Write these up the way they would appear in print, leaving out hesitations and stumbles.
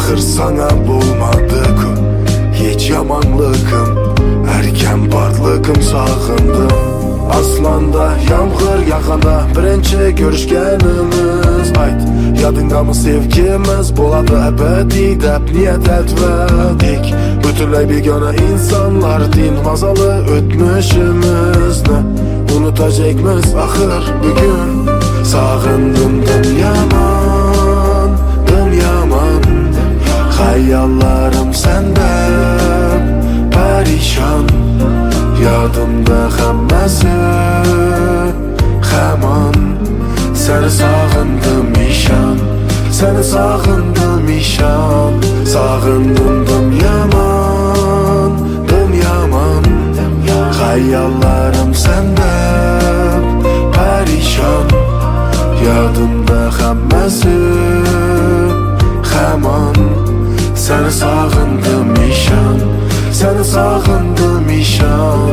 Axır sana bulmadık hiç yamanlığım, erken barlığım sağındım. Aslanda yağmur yağanda birinci görüşkenimiz, ayt yadında mı sevgimiz boladı ebedi dep niyet etmedik. Bütünley begona insanlar din mazalı ötmüşümüzni unutacakmız axır bugün. Sağındım yaman, yaman hayallarım sende perişan. Yadımda hammasi hamon, seni sağındım işan, seni sağındım işan. Sağındım yaman, yaman hayallarım sende perişan. Yadımda hammasi hamon, seni sağındım işan, seni sağındım işan.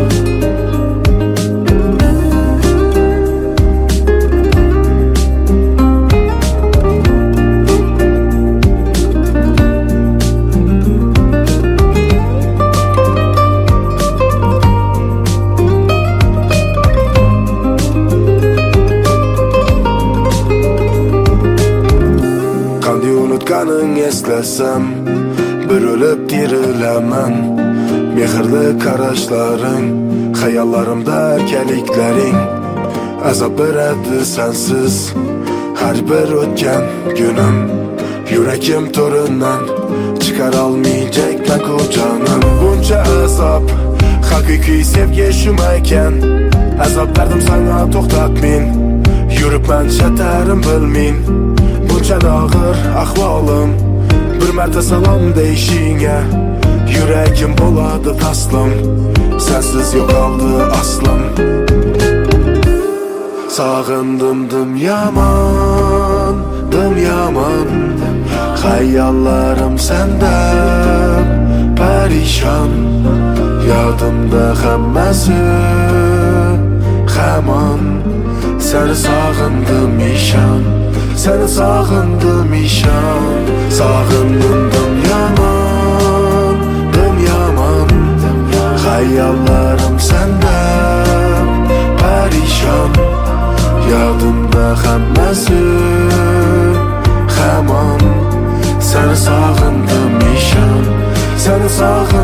Qanday unutganing eslasam bir ölüp diriləmən. Mehirli qarashlarың, xayallarımda erkelikləring azab beredi sensiz her bir ötken günüm. Yürekim torundan çıkar almayacak pek o canım. Bunca azap hakiki sevgi şumayken, azap verdim sana toxtatmin, yürüp ben çeterim bilmin. Bunca ağır ahvalım bir mərtə salam deyişinə, yüreğim boladı taslım, sensiz yok aldı aslım. Sağındım yaman, yaman hayallarım sende perişan. Yadımda hammasi hamon, seni sağındım işan, seni sağındım işan. Sağındım yaman, yaman hayallarım sende perişan. Yadımda hammasi hamon, seni sağındım işan, seni sağındım.